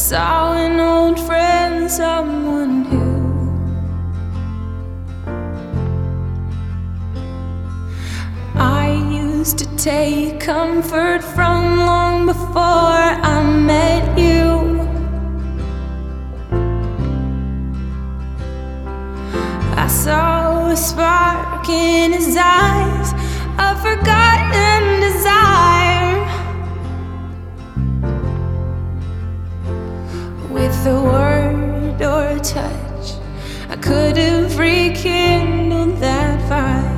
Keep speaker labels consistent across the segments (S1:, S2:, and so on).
S1: saw an old friend, someone who I used to take comfort from long before I met you. I saw a spark in his eyes, a forgotten desire. With a word or a touch, I could have rekindled that fire.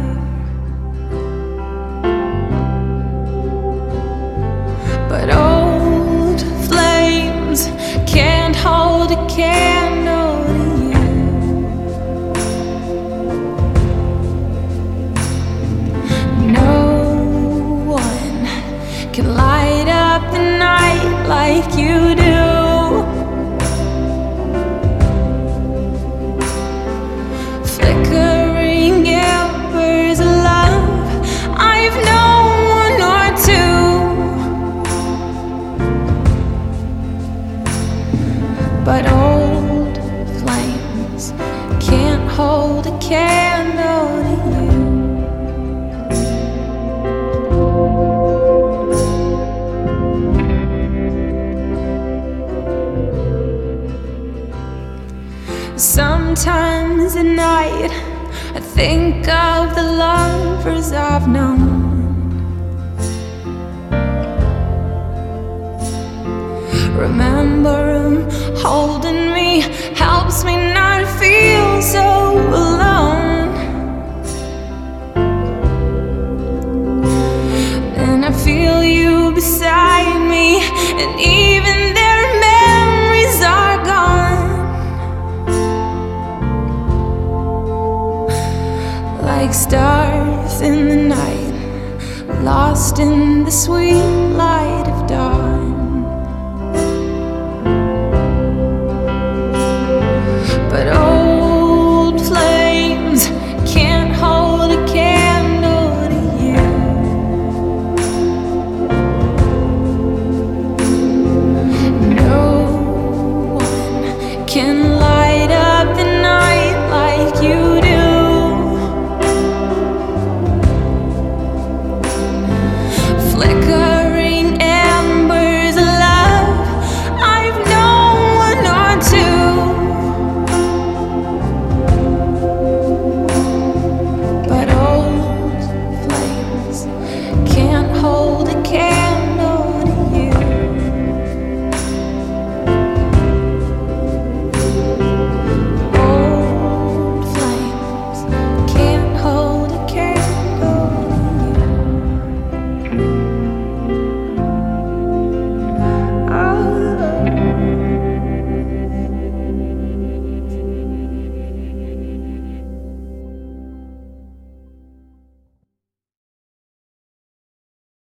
S1: But old flames can't hold a candle to you. No one can light up the night like you do. Flickering embers of love, I've known one or two, but old flames can't hold a candle to you. Sometimes at night I think of the lovers I've known. Remember 'em holding me, helps me not feel so alone. And I feel you beside me, and even their memories are gone. Like stars in the night, lost in the sweet light of dawn. But old flames can't hold a candle to you. No one can